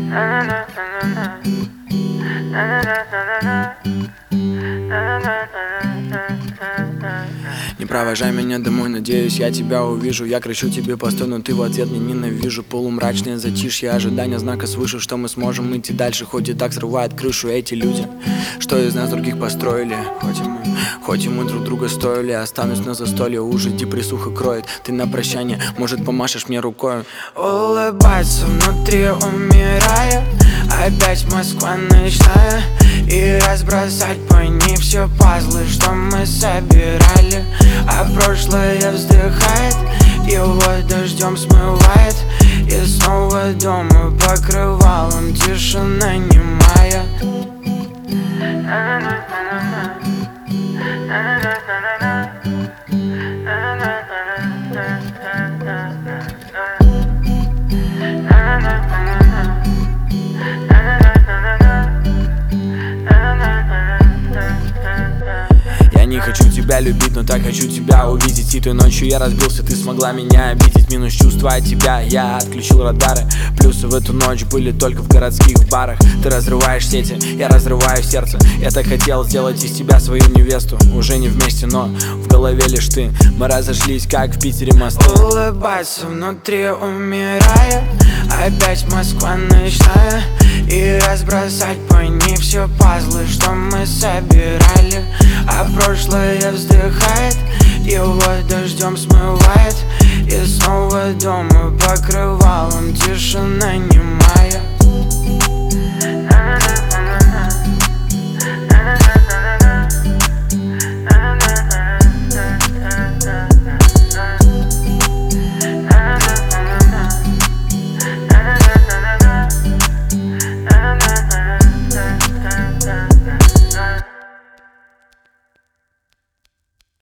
Не провожай меня домой, надеюсь, я тебя увижу. Я кричу тебе постой, но ты в ответ не ненавижу. Полумрачное затишье, ожидание знака свыше, что мы сможем идти дальше, хоть и так срывает крышу эти люди, что из нас других построили. Хоть и мы друг друга стоили, останусь на застолье, уже депрессуха кроет. Ты на прощание, может, помашешь мне рукой. Улыбаться внутри умирая, опять Москва ночная, и разбросать по ней все пазлы, что мы собирали. А прошлое вздыхает, его дождем смывает, и снова дома покрывалом тишина немая. Я не хочу тебя любить, но так хочу тебя увидеть. И той ночью я разбился, ты смогла меня обидеть. Минус чувства от тебя, я отключил радары. Плюсы в эту ночь были только в городских барах. Ты разрываешь сети, я разрываю сердце. Я так хотел сделать из тебя свою невесту. Уже не вместе, но в голове лишь ты. Мы разошлись, как в Питере мосты. Улыбаться внутри умирая, опять Москва ночная, и разбросать по ней все пазлы, что мы собирали. А прошлое вздыхает, его дождем смывает, и снова дома покрывалом тишина немая.